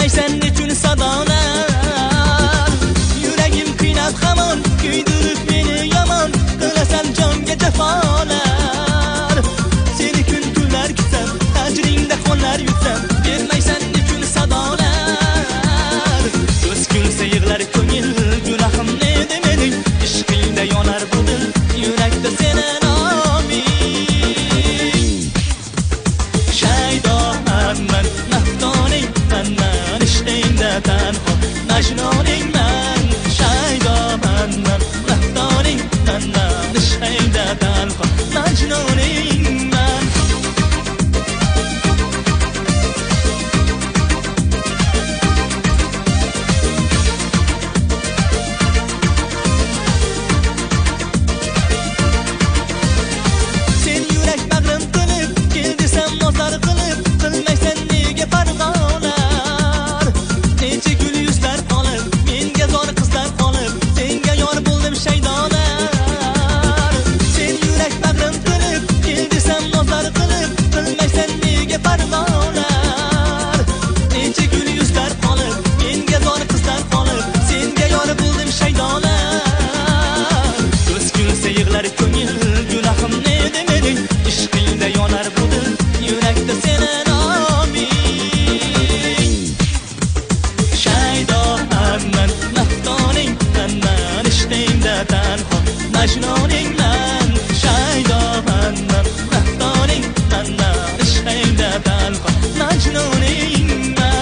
bilmaysan nechun sadolar. Yuragim qiynab hamon kuydirib meni yomon qilasan jonga jafolar. Seni kun kunlar kutsam tajringda qo'llar yutsam bilmaysan nechun sadolar. Ko'z kulsa yig'lar ko'ngil gunohim ne demening ishqingda yonar bu dil yurakda seni noming. Shaydoman naftoning manman ishqingda tanho majnuningman. Shaydoman naftoning manman ishqingda tanho majnuningman. Sen yurak bag'rim qilib kel desam nozar qilib qilmaysan nega parvolar. Necha gul yuzlar qolib menga zor qizlar qolib senga yor bo'ldim shaydolar. Sen yurak bag'rim qilib kel desam nozar qilib qilmaysan nega parvolar. Necha gul yuzlar qolib menga zor qizlar qolib senga yor bo'ldim shaydolar. Ko'z kulsa yig'lar ko'ngil gunohim ne demening ishqingda yonar bu dil yurakda seni noming. Shaydoman naftoning manman ishqingda tanho majnuningman. Shaydoman naftoning manman ishqingda tanho majnuningman.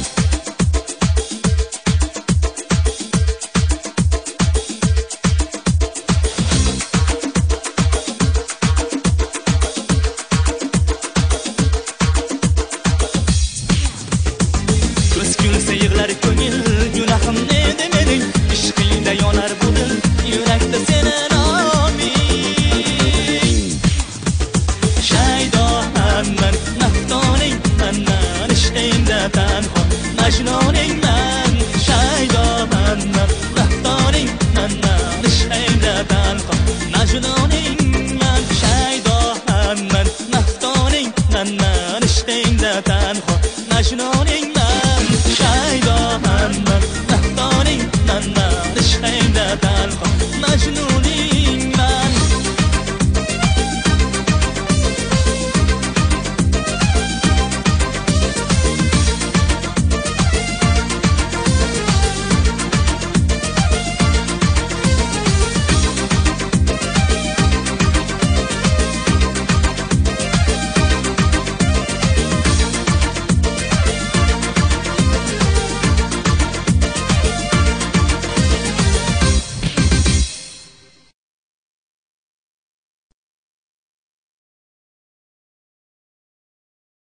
Ko'z kulsa yig'lar ko'ngil gunohim ne demening ishqingda yonar bu dil yurakda seni noming. Shaydoman naftoning manman ishqingda tanho majnuningman. Shaydoman naftoning manman ishqingda tanho majnuningman. Shaydoman naftoning manman ishqingda tanho majnuningman.